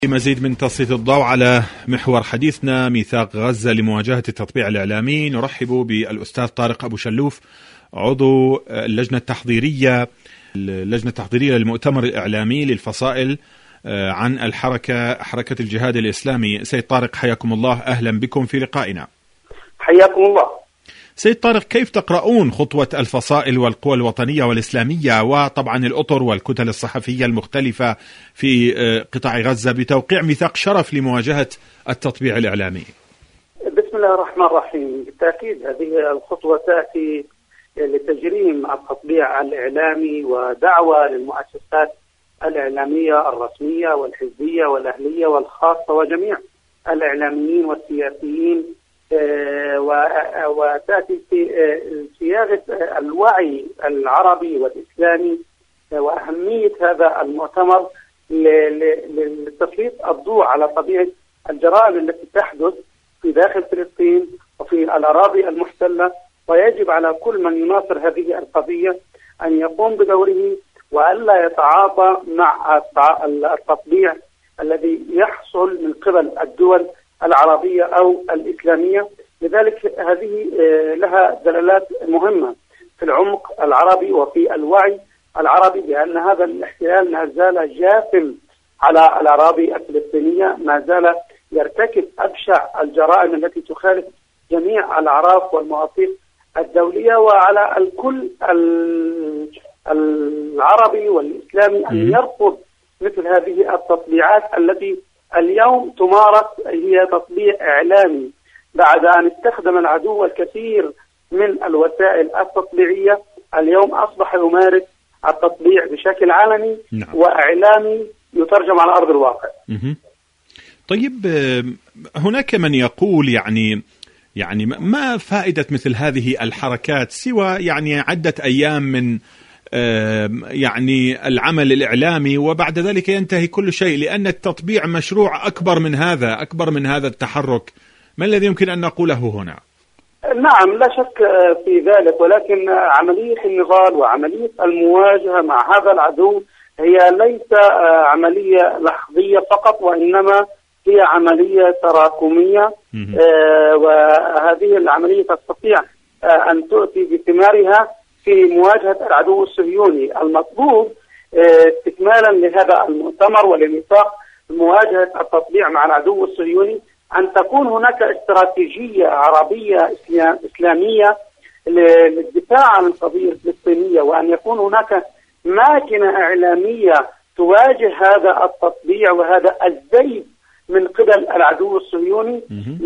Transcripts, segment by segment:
مزيد من تسليط الضوء على محور حديثنا ميثاق غزة لمواجهة التطبيع الإعلامي. نرحب بالأستاذ طارق أبو شلوف، عضو اللجنة التحضيرية للمؤتمر الإعلامي للفصائل عن حركة الجهاد الإسلامي. سيد طارق، حياكم الله، أهلا بكم في لقائنا. حياكم الله. سيد طارق، كيف تقرؤون خطوة الفصائل والقوى الوطنية والإسلامية وطبعا الأطر والكتل الصحفية المختلفة في قطاع غزة بتوقيع ميثاق شرف لمواجهة التطبيع الإعلامي؟ بسم الله الرحمن الرحيم. بالتأكيد هذه الخطوة تأتي لتجريم التطبيع الإعلامي ودعوة للمؤسسات الإعلامية الرسمية والحزبية والأهلية والخاصة وجميع الإعلاميين والسياسيين، وتأتي في صياغة الوعي العربي والإسلامي وأهمية هذا المؤتمر لتسليط الضوء على طبيعة الجرائم التي تحدث في داخل فلسطين وفي الأراضي المحتلة. ويجب على كل من يناصر هذه القضية أن يقوم بدوره وألا يتعاطى مع التطبيع الذي يحصل من قبل الدول العربية أو الإسلامية. لذلك هذه لها دلالات مهمة في العمق العربي وفي الوعي العربي بأن هذا الاحتلال ما زال جاثم على الأراضي الفلسطينية، ما زال يرتكب أبشع الجرائم التي تخالف جميع الأعراف والمواثيق الدولية، وعلى الكل العربي والإسلامي أن يرفض مثل هذه التطبيعات التي اليوم تمارس. هي تطبيع إعلامي بعد أن استخدم العدو الكثير من الوسائل التطبيعية. اليوم أصبح يمارس التطبيع بشكل علني وإعلامي يترجم على أرض الواقع. طيب، هناك من يقول يعني ما فائدة مثل هذه الحركات سوى عدة أيام من العمل الإعلامي وبعد ذلك ينتهي كل شيء، لأن التطبيع مشروع أكبر من هذا التحرك. ما الذي يمكن أن نقوله هنا؟ نعم، لا شك في ذلك، ولكن عملية النضال وعملية المواجهة مع هذا العدو هي ليس عملية لحظية فقط، وإنما هي عملية تراكمية. وهذه العملية تستطيع أن تؤتي بثمارها في مواجهة العدو الصهيوني. المطلوب استكمالا لهذا المؤتمر ولميثاق مواجهة التطبيع مع العدو الصهيوني أن تكون هناك استراتيجية عربية إسلامية للدفاع عن القضية الفلسطينية، وأن يكون هناك ماكينة إعلامية تواجه هذا التطبيع وهذا الزيف من قبل العدو الصهيوني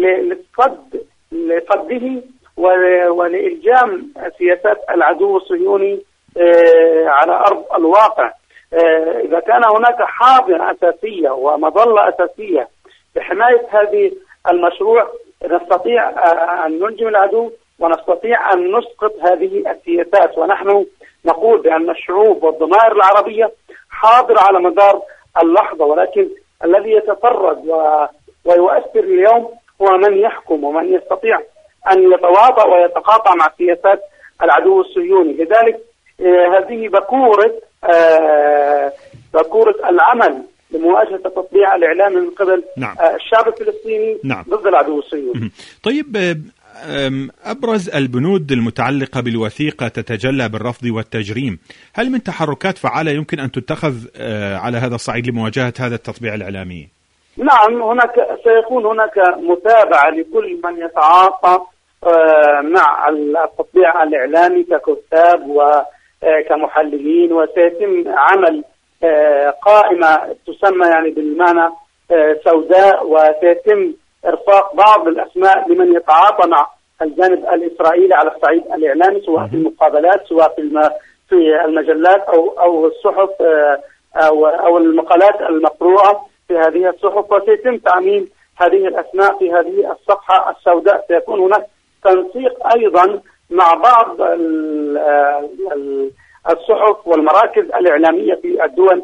لصده ولإلجام سياسات العدو الصهيوني على أرض الواقع. إذا كان هناك حاضنة أساسية ومظلة أساسية بحماية هذه المشروع، نستطيع أن نلجم العدو ونستطيع أن نسقط هذه السياسات. ونحن نقول بأن الشعوب والضمائر العربية حاضرة على مدار اللحظة، ولكن الذي يتفرد ويؤثر اليوم هو من يحكم ومن يستطيع أن يتواطأ ويتقاطع مع سياسات العدو الصهيوني. لذلك هذه بكورة العمل لمواجهة التطبيع الإعلامي من قبل الشعب الفلسطيني ضد العدو الصهيوني. طيب، أبرز البنود المتعلقة بالوثيقة تتجلى بالرفض والتجريم. هل من تحركات فعالة يمكن أن تتخذ على هذا الصعيد لمواجهة هذا التطبيع الإعلامي؟ نعم، سيكون هناك متابعة لكل من يتعاطى مع التطبيع الإعلامي ككتاب وكمحللين، وسيتم عمل قائمة تسمى بالمعنى سوداء، وسيتم إرفاق بعض الأسماء لمن يتعاطى مع الجانب الإسرائيلي على الصعيد الإعلامي، سواء في المقابلات، سواء في المجلات أو الصحف أو المقالات المقروءة في هذه الصحف. وسيتم تعميم هذه الأسماء في هذه الصفحة السوداء. سيكون هناك تنسيق أيضا مع بعض الصحف والمراكز الإعلامية في الدول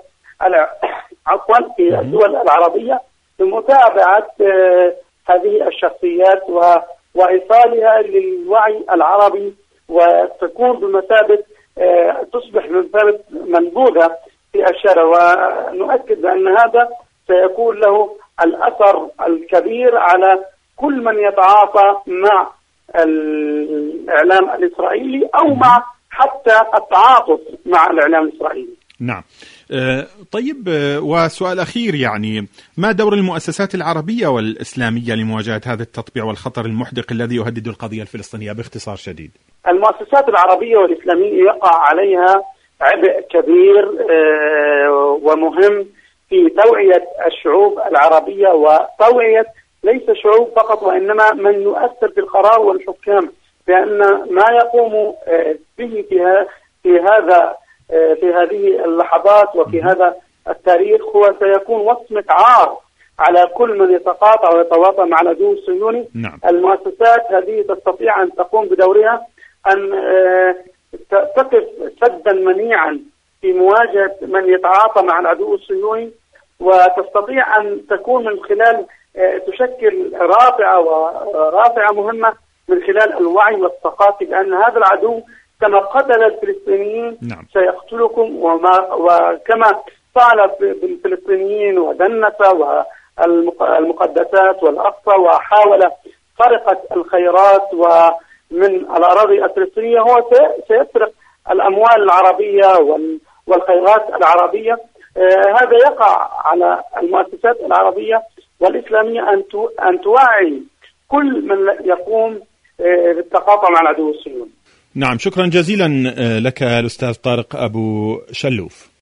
العربية لمتابعة هذه الشخصيات وإيصالها للوعي العربي، وتكون بمثابة تصبح بمثابة منبوذة في الشارع. ونؤكد بأن هذا سيكون له الأثر الكبير على كل من يتعاطى مع الإعلام الإسرائيلي أو مع حتى التعاطف مع الإعلام الإسرائيلي. نعم. طيب، وسؤال أخير، يعني ما دور المؤسسات العربية والإسلامية لمواجهة هذا التطبيع والخطر المحدق الذي يهدد القضية الفلسطينية باختصار شديد؟ المؤسسات العربية والإسلامية يقع عليها عبء كبير ومهم في توعية الشعوب العربية، وتوعية ليس شعوب فقط وإنما من يؤثر في القرار والحكام، بأن ما يقوم به في هذه اللحظات وفي هذا التاريخ هو سيكون وصمة عار على كل من يتقاطع ويتواطأ مع العدو الصهيوني. نعم. المؤسسات هذه تستطيع أن تقوم بدورها، أن تقف سدا منيعا في مواجهة من يتعاطى مع العدو الصهيوني، وتستطيع أن تكون من خلال تشكل رافعة مهمة من خلال الوعي والثقافة، لأن هذا العدو كما قتل الفلسطينيين نعم. سيقتلكم، وكما فعل بالفلسطينيين ودنس والمقدسات والأقصى وحاول سرقة الخيرات ومن الأراضي الفلسطينية، هو سيسرق الأموال العربية والخيرات العربية. هذا يقع على المؤسسات العربية والإسلامية أن توعي كل من يقوم بالتقاطع مع العدو الصهيوني. نعم، شكرا جزيلا لك الأستاذ طارق أبو شلوف.